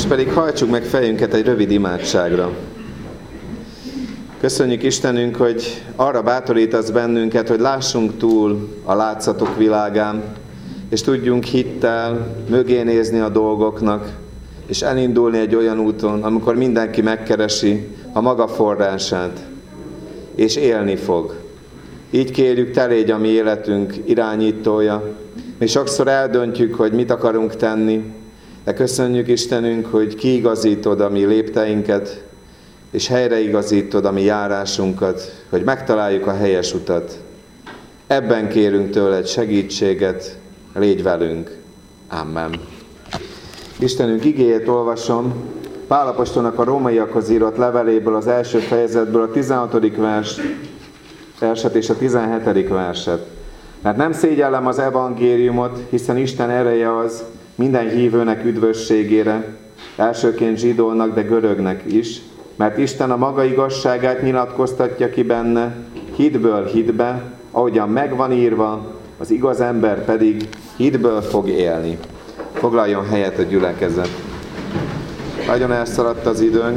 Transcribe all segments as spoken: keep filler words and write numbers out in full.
Most pedig hajtsuk meg fejünket egy rövid imádságra. Köszönjük Istenünk, hogy arra bátorítasz bennünket, hogy lássunk túl a látszatok világán, és tudjunk hittel mögé nézni a dolgoknak, és elindulni egy olyan úton, amikor mindenki megkeresi a maga forrását, és élni fog. Így kérjük, te légy a mi életünk irányítója. Mi sokszor eldöntjük, hogy mit akarunk tenni, de köszönjük Istenünk, hogy kiigazítod a mi lépteinket, és helyreigazítod a mi járásunkat, hogy megtaláljuk a helyes utat. Ebben kérünk tőled segítséget, légy velünk. Amen. Istenünk igéjét olvasom, Pál apostolnak a rómaiakhoz írott leveléből, az első fejezetből a tizenhatodik vers, verset és a tizenhetedik verset. Mert nem szégyellem az evangéliumot, hiszen Isten ereje az minden hívőnek üdvösségére, elsőként zsidónak, de görögnek is, mert Isten a maga igazságát nyilatkoztatja ki benne, hitből hitbe, ahogyan megvan írva, az igaz ember pedig hitből fog élni. Foglaljon helyet a gyülekezet. Nagyon elszaladt az időnk.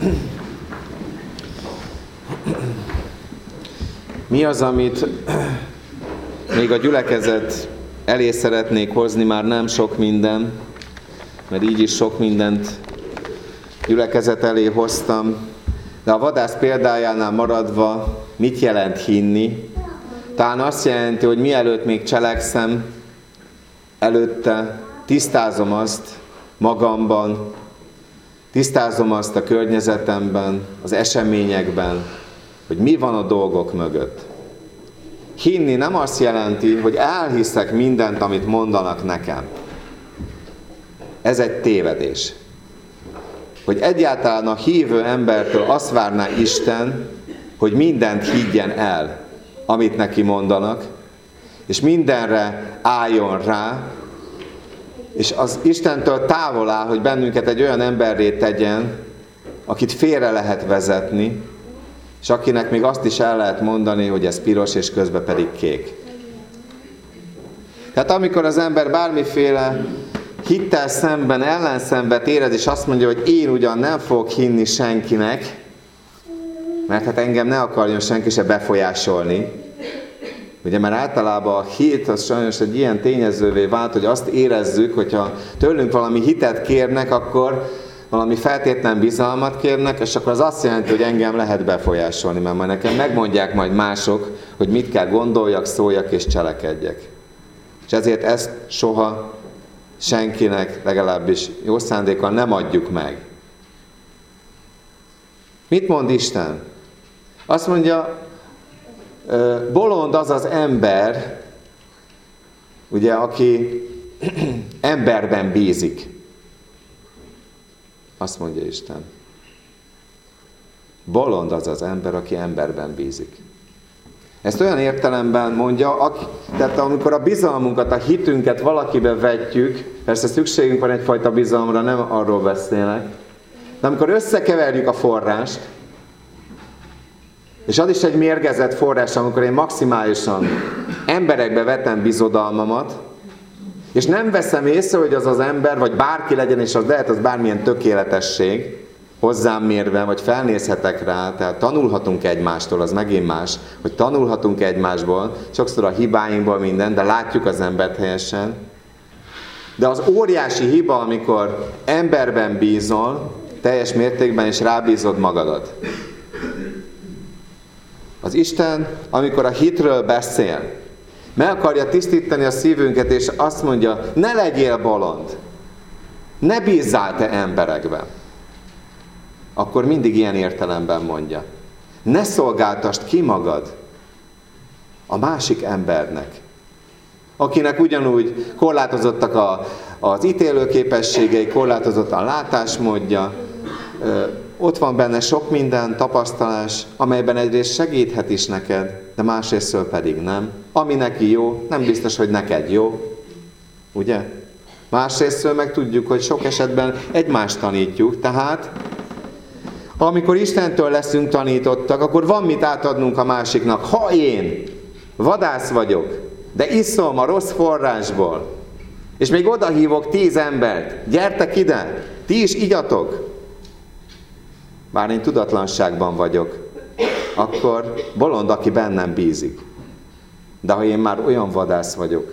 Mi az, amit még a gyülekezet elé szeretnék hozni, már nem sok minden, mert így is sok mindent gyülekezet elé hoztam, de a vadász példájánál maradva mit jelent hinni? Talán azt jelenti, hogy mielőtt még cselekszem, előtte tisztázom azt magamban, tisztázom azt a környezetemben, az eseményekben, hogy mi van a dolgok mögött. Hinni nem azt jelenti, hogy elhiszek mindent, amit mondanak nekem. Ez egy tévedés. Hogy egyáltalán a hívő embertől azt várná Isten, hogy mindent higgyen el, amit neki mondanak, és mindenre álljon rá, és az Istentől távol áll, hogy bennünket egy olyan emberré tegyen, akit félre lehet vezetni, és akinek még azt is el lehet mondani, hogy ez piros, és közben pedig kék. Tehát amikor az ember bármiféle hittel szemben ellenszenvet érez, és azt mondja, hogy én ugyan nem fogok hinni senkinek, mert hát engem ne akarjon senki se befolyásolni. Ugye, mert általában a hit az sajnos egy ilyen tényezővé vált, hogy azt érezzük, hogyha tőlünk valami hitet kérnek, akkor valami feltétlen bizalmat kérnek, és akkor az azt jelenti, hogy engem lehet befolyásolni, mert majd nekem megmondják majd mások, hogy mit kell gondoljak, szóljak és cselekedjek. És ezért ezt soha senkinek, legalábbis jó szándékkal nem adjuk meg. Mit mond Isten? Azt mondja, bolond az az ember, ugye, aki emberben bízik. Azt mondja Isten. Bolond az az ember, aki emberben bízik. Ezt olyan értelemben mondja, aki, tehát amikor a bizalmunkat, a hitünket valakibe vetjük, persze szükségünk van egyfajta bizalomra, nem arról beszélek, de amikor összekeverjük a forrást, és az is egy mérgezett forrás, amikor én maximálisan emberekbe vetem bizodalmamat, és nem veszem észre, hogy az az ember, vagy bárki legyen, és az lehet, az bármilyen tökéletesség, hozzám mérve, vagy felnézhetek rá, tehát tanulhatunk egymástól, az megint más, hogy tanulhatunk egymásból, sokszor a hibáinkból minden, de látjuk az embert helyesen. De az óriási hiba, amikor emberben bízol, teljes mértékben, és rábízod magadat. Az Isten, amikor a hitről beszél, meg akarja tisztítani a szívünket, és azt mondja, ne legyél bolond, ne bízzál te emberekben. Akkor mindig ilyen értelemben mondja. Ne szolgáltasd ki magad a másik embernek, akinek ugyanúgy korlátozottak a, az ítélőképességei, korlátozott a látásmódja, ö, ott van benne sok minden, tapasztalás, amelyben egyrészt segíthet is neked, de másrésztről pedig nem. Ami neki jó, nem biztos, hogy neked jó. Ugye? Másrésztről meg tudjuk, hogy sok esetben egymást tanítjuk, tehát amikor Istentől leszünk tanítottak, akkor van mit átadnunk a másiknak. Ha én vadász vagyok, de iszom a rossz forrásból, És még odahívok tíz embert, gyertek ide, ti is igyatok. Bár én tudatlanságban vagyok, akkor bolond, aki bennem bízik. De ha én már olyan vadász vagyok,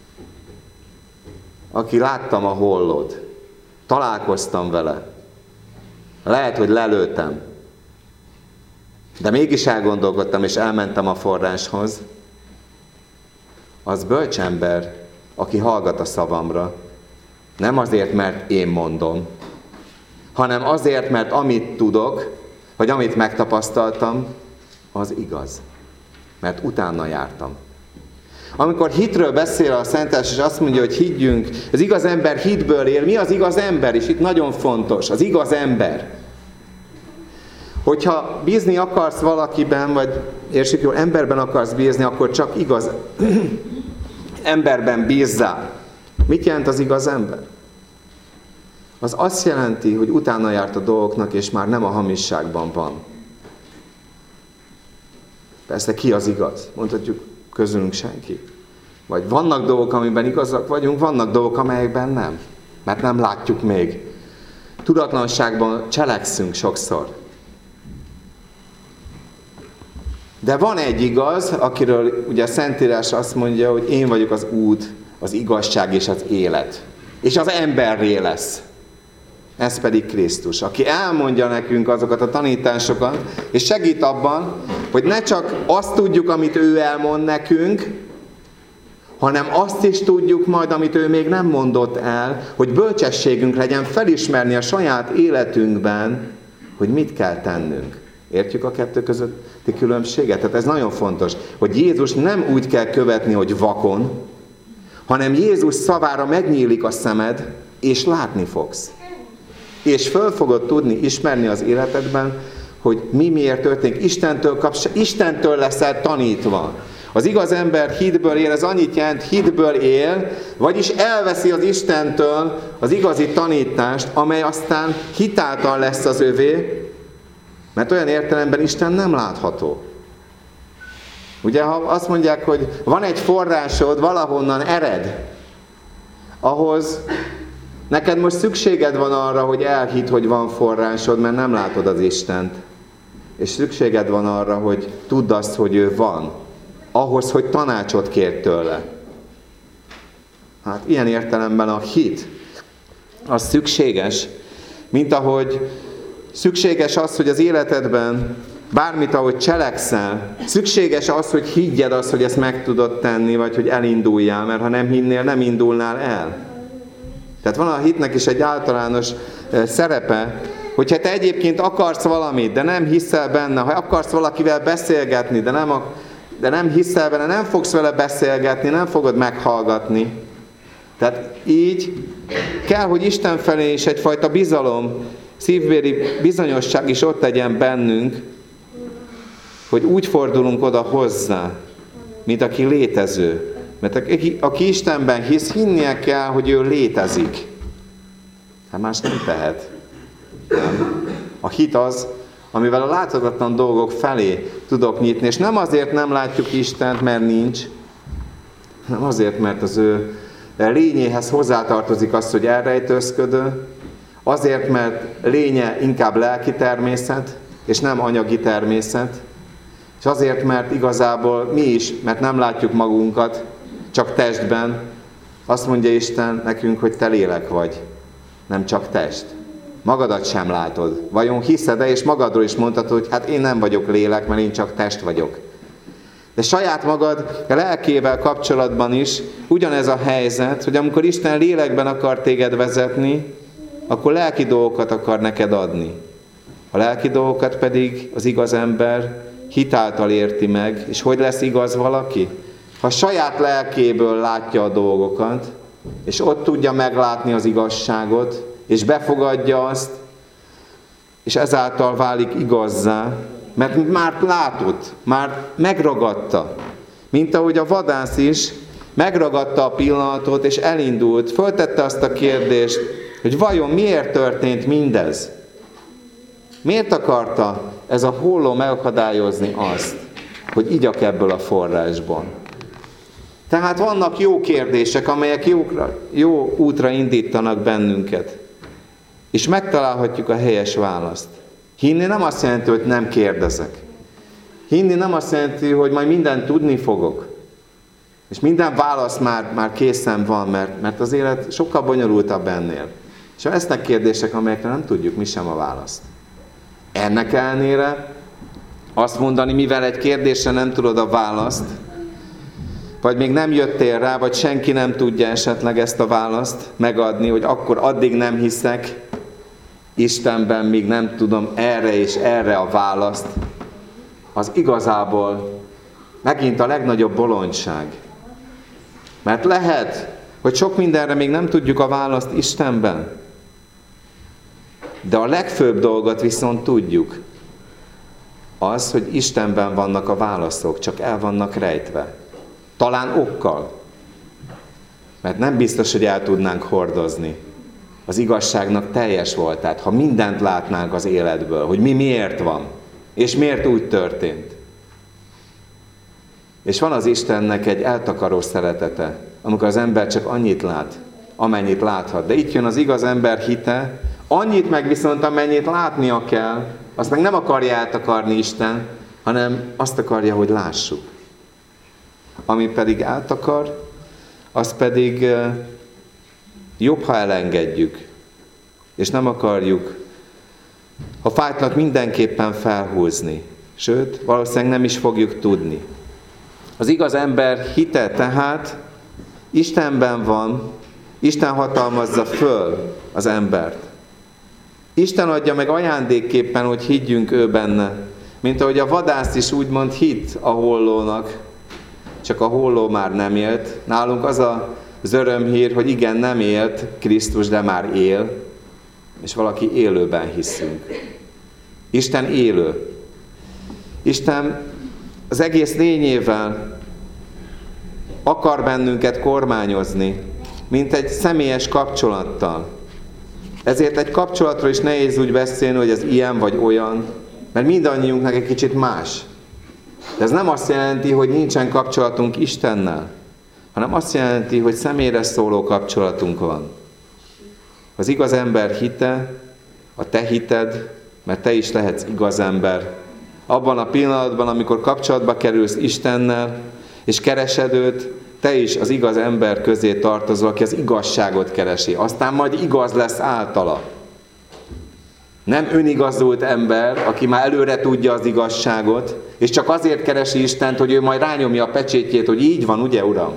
aki láttam a hollót, találkoztam vele, lehet, hogy lelőttem, de mégis elgondolkodtam, és elmentem a forráshoz, az bölcs ember, aki hallgat a szavamra. Nem azért, mert én mondom, hanem azért, mert amit tudok, vagy amit megtapasztaltam, az igaz. Mert utána jártam. Amikor hitről beszél a Szentírás, és azt mondja, hogy higgyünk, az igaz ember hitből él. Mi az igaz ember? És itt nagyon fontos, az igaz ember. Hogyha bízni akarsz valakiben, vagy értsük jól, emberben akarsz bízni, akkor csak igaz emberben bízzál. Mit jelent az igaz ember? Az azt jelenti, hogy utána járt a dolgoknak, és már nem a hamisságban van. Persze ki az igaz? Mondhatjuk, közülünk senki. Vagy vannak dolgok, amiben igazak vagyunk, vannak dolgok, amelyekben nem. Mert nem látjuk még. Tudatlanságban cselekszünk sokszor. De van egy igaz, akiről ugye a Szentírás azt mondja, hogy én vagyok az út, az igazság és az élet. És az emberré lesz. Ez pedig Krisztus, aki elmondja nekünk azokat a tanításokat, és segít abban, hogy ne csak azt tudjuk, amit ő elmond nekünk, hanem azt is tudjuk majd, amit ő még nem mondott el, hogy bölcsességünk legyen felismerni a saját életünkben, hogy mit kell tennünk. Értjük a kettő közötti különbséget? Tehát ez nagyon fontos, hogy Jézus nem úgy kell követni, hogy vakon, hanem Jézus szavára megnyílik a szemed, és látni fogsz. És föl fogod tudni ismerni az életedben, hogy mi miért történik. Istentől, kapsz, Istentől leszel tanítva. Az igaz ember hitből él, ez annyit jelent, hitből él, vagyis elveszi az Istentől az igazi tanítást, amely aztán hitáltal lesz az övé, mert olyan értelemben Isten nem látható. Ugye, ha azt mondják, hogy van egy forrásod, valahonnan ered, ahhoz neked most szükséged van arra, hogy elhidd, hogy van forrásod, mert nem látod az Istent. És szükséged van arra, hogy tudd azt, hogy ő van. Ahhoz, hogy tanácsot kér tőle. Hát ilyen értelemben a hit, az szükséges, mint ahogy szükséges az, hogy az életedben bármit, ahogy cselekszel, szükséges az, hogy higgyed azt, hogy ezt meg tudod tenni, vagy hogy elinduljál, mert ha nem hinnél, nem indulnál el. Tehát van a hitnek is egy általános szerepe, hogyha te egyébként akarsz valamit, de nem hiszel benne, ha akarsz valakivel beszélgetni, de nem, a, de nem hiszel benne, nem fogsz vele beszélgetni, nem fogod meghallgatni. Tehát így kell, hogy Isten felé is egyfajta bizalom, szívbéli bizonyosság is ott legyen bennünk, hogy úgy fordulunk oda hozzá, mint aki létező. Mert aki, aki Istenben hisz, hinnie kell, hogy ő létezik. Hát más nem tehet. Nem. A hit az, amivel a láthatatlan dolgok felé tudok nyitni, és nem azért nem látjuk Istent, mert nincs, hanem azért, mert az ő lényéhez hozzátartozik az, hogy elrejtőzködő, azért, mert lénye inkább lelki természet, és nem anyagi természet, és azért, mert igazából mi is, mert nem látjuk magunkat, csak testben, azt mondja Isten nekünk, hogy te lélek vagy, nem csak test. Magadat sem látod. Vajon hiszed-e, és magadról is mondhatod, hogy hát én nem vagyok lélek, mert én csak test vagyok. De saját magad lelkével kapcsolatban is ugyanez a helyzet, hogy amikor Isten lélekben akar téged vezetni, akkor lelki dolgokat akar neked adni. A lelki dolgokat pedig az igaz ember hitáltal érti meg. És hogy lesz igaz valaki? Ha saját lelkéből látja a dolgokat, és ott tudja meglátni az igazságot, és befogadja azt, és ezáltal válik igazzá, mert már látott, már megragadta. Mint ahogy a vadász is megragadta a pillanatot, és elindult, föltette azt a kérdést, hogy vajon miért történt mindez? Miért akarta ez a holló megakadályozni azt, hogy igyak ebből a forrásból? Tehát vannak jó kérdések, amelyek jókra, jó útra indítanak bennünket. És megtalálhatjuk a helyes választ. Hinni nem azt jelenti, hogy nem kérdezek. Hinni nem azt jelenti, hogy majd mindent tudni fogok. És minden válasz már, már készen van, mert, mert az élet sokkal bonyolultabb ennél. És lesznek kérdések, amelyekre nem tudjuk mi sem a választ. Ennek ellenére azt mondani, mivel egy kérdésre nem tudod a választ, vagy még nem jöttél rá, vagy senki nem tudja esetleg ezt a választ megadni, hogy akkor addig nem hiszek Istenben, míg nem tudom erre és erre a választ, az igazából megint a legnagyobb bolondság. Mert lehet, hogy sok mindenre még nem tudjuk a választ Istenben, de a legfőbb dolgot viszont tudjuk. Az, hogy Istenben vannak a válaszok, csak el vannak rejtve. Talán okkal. Mert nem biztos, hogy el tudnánk hordozni. Az igazságnak teljes volt, tehát ha mindent látnánk az életből, hogy mi miért van, és miért úgy történt. És van az Istennek egy eltakaró szeretete, amikor az ember csak annyit lát, amennyit láthat. De itt jön az igaz ember hite, annyit meg viszont, amennyit látnia kell, azt meg nem akarja eltakarni Isten, hanem azt akarja, hogy lássuk. Ami pedig eltakar, az pedig jobb, ha elengedjük, és nem akarjuk a fájtlat mindenképpen felhúzni. Sőt, valószínűleg nem is fogjuk tudni. Az igaz ember hite tehát Istenben van, Isten hatalmazza föl az embert. Isten adja meg ajándékképpen, hogy higgyünk ő benne. Mint ahogy a vadász is úgymond hitt a hollónak, csak a holló már nem élt. Nálunk az az örömhír, hogy igen, nem élt Krisztus, de már él, és valaki élőben hiszünk. Isten élő. Isten az egész lényével akar bennünket kormányozni, mint egy személyes kapcsolattal. Ezért egy kapcsolatról is nehéz úgy beszélni, hogy ez ilyen vagy olyan, mert mindannyiunknak egy kicsit más. De ez nem azt jelenti, hogy nincsen kapcsolatunk Istennel, hanem azt jelenti, hogy személyre szóló kapcsolatunk van. Az igaz ember hite, a te hited, mert te is lehetsz igaz ember. Abban a pillanatban, amikor kapcsolatba kerülsz Istennel, és keresed őt, te is az igaz ember közé tartozol, aki az igazságot keresi. Aztán majd igaz lesz általa. Nem önigazult ember, aki már előre tudja az igazságot, és csak azért keresi Istent, hogy ő majd rányomja a pecsétjét, hogy így van, ugye, Uram?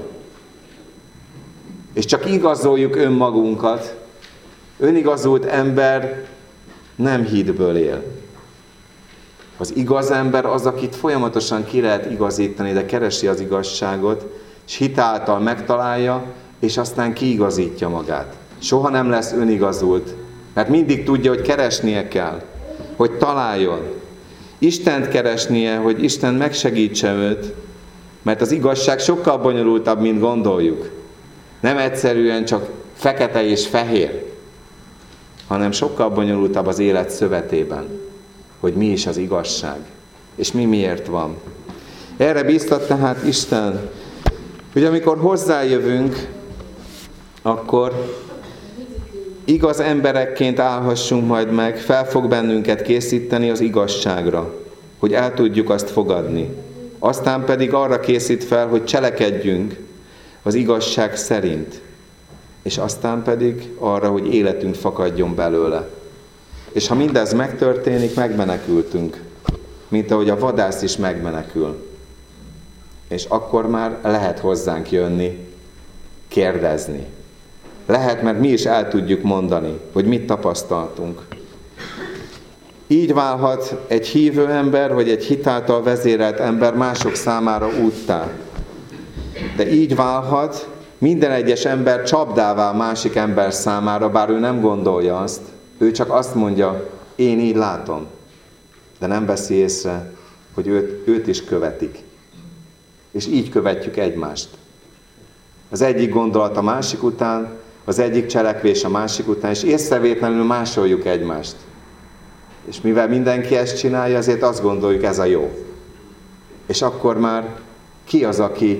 És csak igazoljuk önmagunkat. Önigazult ember nem hitből él. Az igaz ember az, akit folyamatosan ki lehet igazítani, de keresi az igazságot, és hitáltal megtalálja, és aztán kiigazítja magát. Soha nem lesz önigazult, mert mindig tudja, hogy keresnie kell, hogy találjon. Istent keresnie, hogy Isten megsegítse őt, mert az igazság sokkal bonyolultabb, mint gondoljuk. Nem egyszerűen csak fekete és fehér, hanem sokkal bonyolultabb az élet szövetében, hogy mi is az igazság, és mi miért van. Erre bíztat tehát Isten, hogy amikor hozzájövünk, akkor igaz emberekként állhassunk majd meg, fel fog bennünket készíteni az igazságra, hogy el tudjuk azt fogadni. Aztán pedig arra készít fel, hogy cselekedjünk az igazság szerint, és aztán pedig arra, hogy életünk fakadjon belőle. És ha mindez megtörténik, megmenekültünk, mint ahogy a vadász is megmenekül. És akkor már lehet hozzánk jönni, kérdezni. Lehet, mert mi is el tudjuk mondani, hogy mit tapasztaltunk. Így válhat egy hívő ember, vagy egy hitáltal vezérelt ember mások számára úttá. De így válhat minden egyes ember csapdává másik ember számára, bár ő nem gondolja azt. Ő csak azt mondja, én így látom. De nem veszi észre, hogy őt, őt is követik. És így követjük egymást. Az egyik gondolat a másik után, az egyik cselekvés a másik után, és észrevétlenül másoljuk egymást. És mivel mindenki ezt csinálja, ezért azt gondoljuk, ez a jó. És akkor már ki az, aki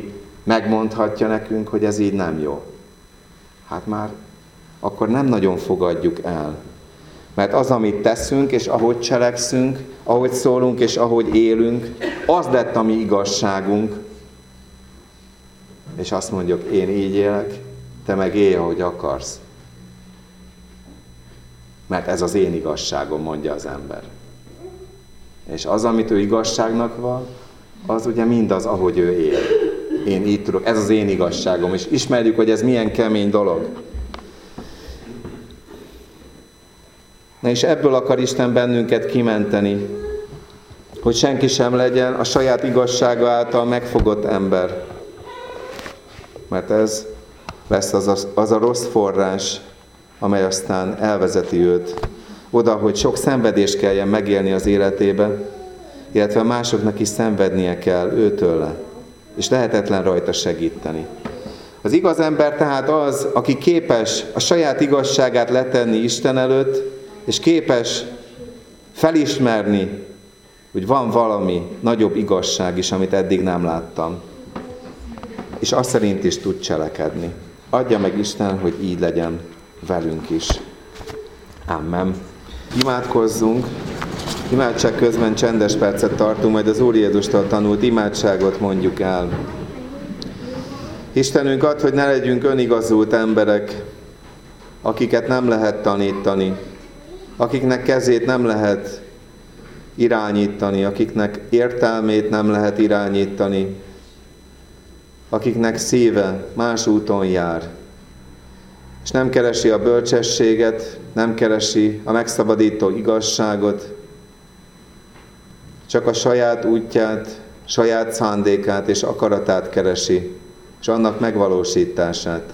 megmondhatja nekünk, hogy ez így nem jó. Hát már akkor nem nagyon fogadjuk el. Mert az, amit teszünk, és ahogy cselekszünk, ahogy szólunk, és ahogy élünk, az lett a mi igazságunk. És azt mondjuk, én így élek, te meg élj, ahogy akarsz. Mert ez az én igazságom, mondja az ember. És az, amit ő igazságnak van, az ugye mindaz, ahogy ő él. Én így tudok, ez az én igazságom, és ismerjük, hogy ez milyen kemény dolog. Na és ebből akar Isten bennünket kimenteni, hogy senki sem legyen a saját igazsága által megfogott ember. Mert ez lesz az a, az a rossz forrás, amely aztán elvezeti őt oda, hogy sok szenvedést kelljen megélni az életébe, illetve másoknak is szenvednie kell őtőle, és lehetetlen rajta segíteni. Az igaz ember tehát az, aki képes a saját igazságát letenni Isten előtt, és képes felismerni, hogy van valami nagyobb igazság is, amit eddig nem láttam. És azt szerint is tud cselekedni. Adja meg Isten, hogy így legyen velünk is. Amen. Imádkozzunk. Imádság közben csendes percet tartunk, majd az Úr Jézustól tanult imádságot mondjuk el. Istenünk, add, hogy ne legyünk önigazult emberek, akiket nem lehet tanítani, akiknek kezét nem lehet irányítani, akiknek értelmét nem lehet irányítani, akiknek szíve más úton jár, és nem keresi a bölcsességet, nem keresi a megszabadító igazságot, csak a saját útját, saját szándékát és akaratát keresi, és annak megvalósítását.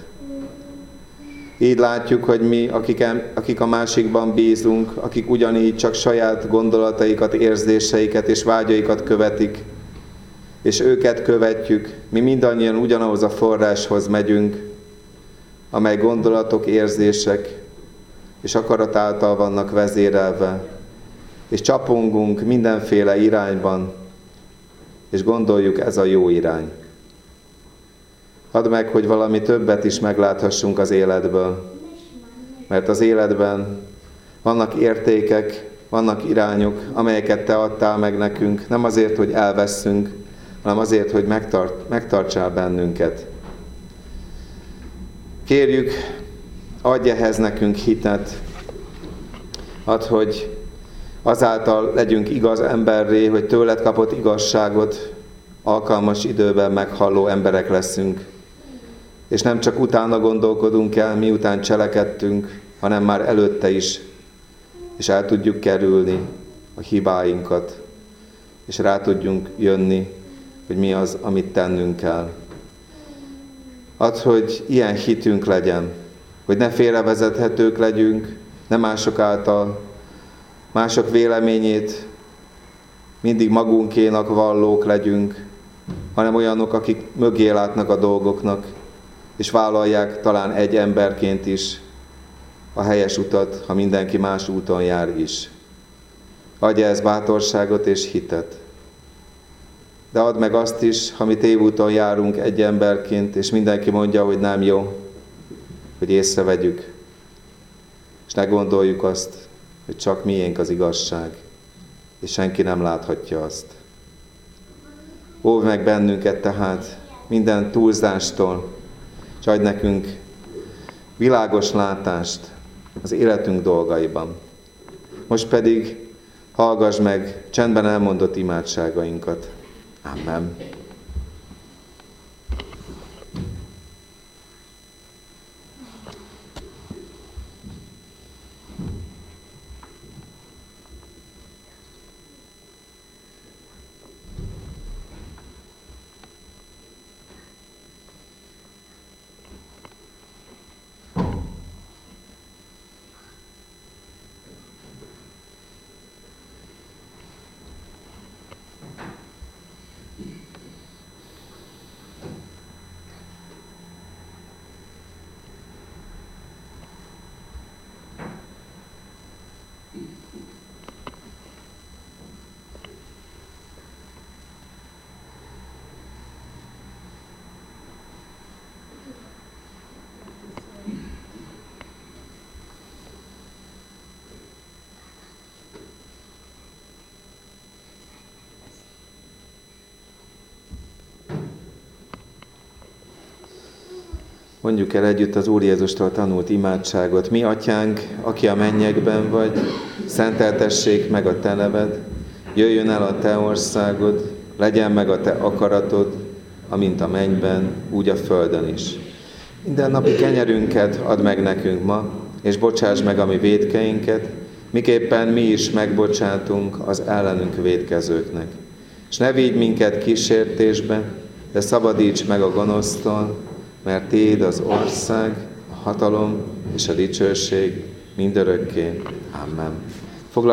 Így látjuk, hogy mi, akik, akik a másikban bízunk, akik ugyanígy csak saját gondolataikat, érzéseiket és vágyaikat követik, és őket követjük, mi mindannyian ugyanahoz a forráshoz megyünk, amely gondolatok, érzések és akarat által vannak vezérelve, és csapongunk mindenféle irányban, és gondoljuk, ez a jó irány. Add meg, hogy valami többet is megláthassunk az életből, mert az életben vannak értékek, vannak irányok, amelyeket Te adtál meg nekünk, nem azért, hogy elvesszünk, hanem azért, hogy megtart, megtartsál bennünket. Kérjük, adj ehhez nekünk hitet, add, hogy azáltal legyünk igaz emberré, hogy tőled kapott igazságot alkalmas időben meghalló emberek leszünk, és nem csak utána gondolkodunk el, miután cselekedtünk, hanem már előtte is, és el tudjuk kerülni a hibáinkat, és rá tudjunk jönni, hogy mi az, amit tennünk kell. Add, hogy ilyen hitünk legyen, hogy ne félrevezethetők legyünk, ne mások által, mások véleményét mindig magunkénak vallók legyünk, hanem olyanok, akik mögé látnak a dolgoknak, és vállalják talán egy emberként is a helyes utat, ha mindenki más úton jár is. Adja ez bátorságot és hitet. De add meg azt is, ha mi tévúton járunk egy emberként, és mindenki mondja, hogy nem jó, hogy észrevegyük, és ne gondoljuk azt, hogy csak miénk az igazság, és senki nem láthatja azt. Óvj meg bennünket tehát minden túlzástól, és adj nekünk világos látást az életünk dolgaiban. Most pedig hallgass meg csendben elmondott imádságainkat. Amen. Mondjuk el együtt az Úr Jézustól tanult imádságot. Mi, Atyánk, aki a mennyekben vagy, szenteltessék meg a Te neved, jöjjön el a Te országod, legyen meg a Te akaratod, amint a mennyben, úgy a földön is. Minden napi kenyerünket add meg nekünk ma, és bocsáss meg a mi vétkeinket, miképpen mi is megbocsátunk az ellenünk vétkezőknek. És ne vigy minket kísértésbe, de szabadíts meg a gonosztól, mert Tiéd az ország, a hatalom és a dicsőség mindörökké. Amen.